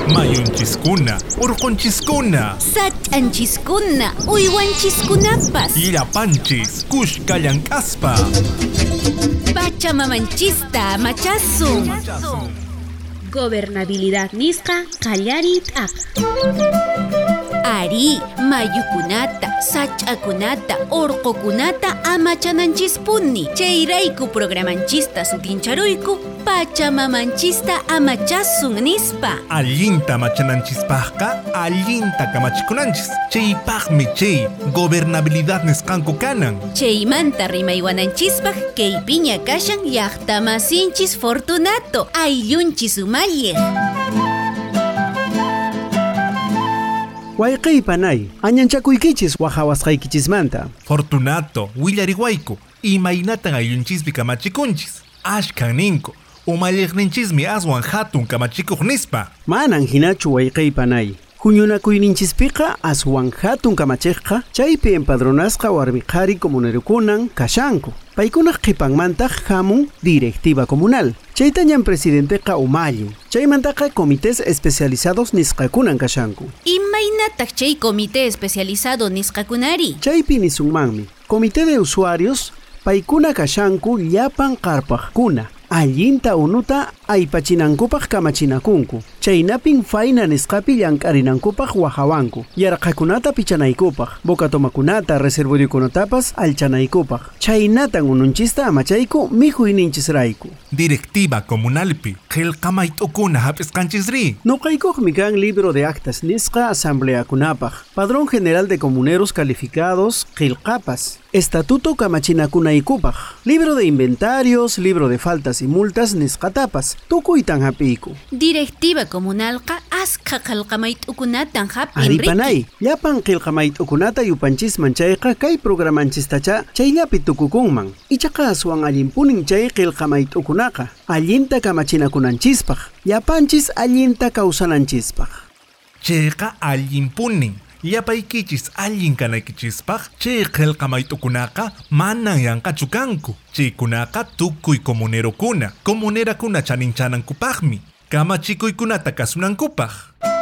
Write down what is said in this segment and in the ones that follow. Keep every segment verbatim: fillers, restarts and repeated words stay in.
Mayunchiskuna, urqunchiskuna, sach'anchiskuna, uywanchiskunapas, llapanchis, kushkallank'aspa, pachamamanchista amachasun. Gobernabilidad nisqa qallarit ak. Ari, mayukunata, sach'akunata, urqukunata amachananchispuni. Chayrayku programanchista sutincharuyku, pachamamanchista amachasun nispa. allinta machananchispaqqa, allinta kamachikunanchis. Chaypaqmi chay gobernabilidad nisqanku kanan. Chaymanta rimaywananchispaq kaypiña kashan llaqtamasinchis Fortunato, ayllunchis umalliq. Wayqiypanay, añanchakuykichis waqhawasqaykichismanta. Fortunato, willariwayku, imaynatan ayllunchisp'i kamachikunchis. Ashkan ninku, umalliqninchismi aswan hatun kamachikuq nispa. Manan hinachu wayqiypanay. Huñunakuyninchispiqa aswan hatun kamachiqqa, chaypi empadronasqa warmi qhari comunerukunan kashanku. Paykunaq qipanmantaq hamun directiva comunal. Chaytañan presidenteqa umallin. Chaymantaqa comités especializados nisqakunan kashanku. Imaynataq chay comité especializado nisqakunari. Chaypi nisunmanmi. Comité de usuarios, paykuna kashanku llapan qarpaqkuna. Allinta unuta aypachinankupaq kamachinakunku. Chaynapin fayna nisqapi llank'arinankupaq wahawanku. Yarqakunata pichanaykupaq. Bocatomakunata, reservoriokunatapas alchanaykupaq. Chaynatan ununchista amachayku mikhuyninchisrayku. Directiva comunalpi, qillqamayt'ukuna hap'isqanchisri. Nuqaykuqmi kan libro de actas nisqa asambleakunapaq. Padrón general de comuneros calificados qillqapas. Estatuto kamachinakunaykupaq. Libro de inventarios, libro de faltas y multas nisqatapas. Tukuytan hapiyku. Directiva comunalqa asqa qillqamayt'ukunatan hapin Aripanay, llapan qillqamayt'ukunata yupanchisman chayqa kay programanchistacha chayllapi tukukunman. Ichaqa aswan allinpunin chay qillqamayt'ukunaqa. Allinta kamachinakunanchispaq. Llapanchis allinta kawsananchispaq. Chayqa allinpunin. Llapaykichis allin kanaykichispaq, chay qillqamayt'ukunaqa manan yanqachu kanku. Chaykunaqa tukuy comunerokuna, comunerakuna chaninchanakupaqmi, kamachikuykunata kasunankupaq.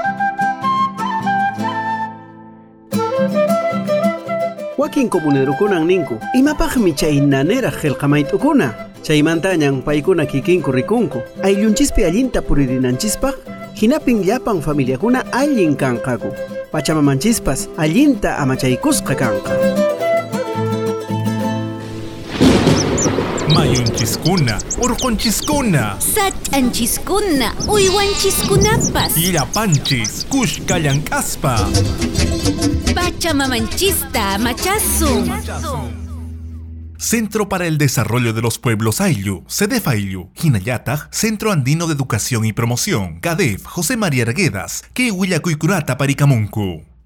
Wakin comunerukunan ninku, imapaqmi chay nanera qillqamayt'ukuna. Chaymantañan paykuna kikinku rikunku. Ayllunchisp'i allinta puridinanchispaq, hinapin llapan familiakuna allin kanqaku. Pachamanchispas allinta amachaykusqa kanqa. Mayunchiskuna, urqunchiskuna, sach'anchiskuna, uywanchiskunapas, llapanchis, kushkallank'aspa, pachamamanchista amachasun. Centro para el Desarrollo de los Pueblos Ayllu, CEDEF Ayllu, Hinallataq, Centro Andino de Educación y Promoción, CADEF, José María Arguedas, que Huillacuycurata Paricamuncu.